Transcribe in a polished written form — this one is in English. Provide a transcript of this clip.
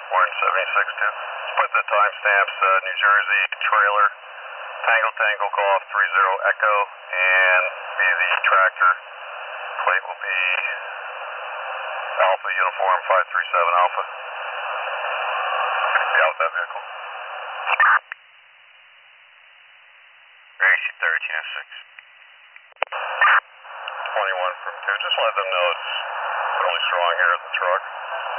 Warren 76-2. Split the timestamps, New Jersey trailer, Tango Tango Golf 30 Echo, and the tractor plate will be Alpha Uniform 537 Alpha. Be out with that vehicle. AC 1306. 21 from 2. Just let them know it's really strong here at the truck.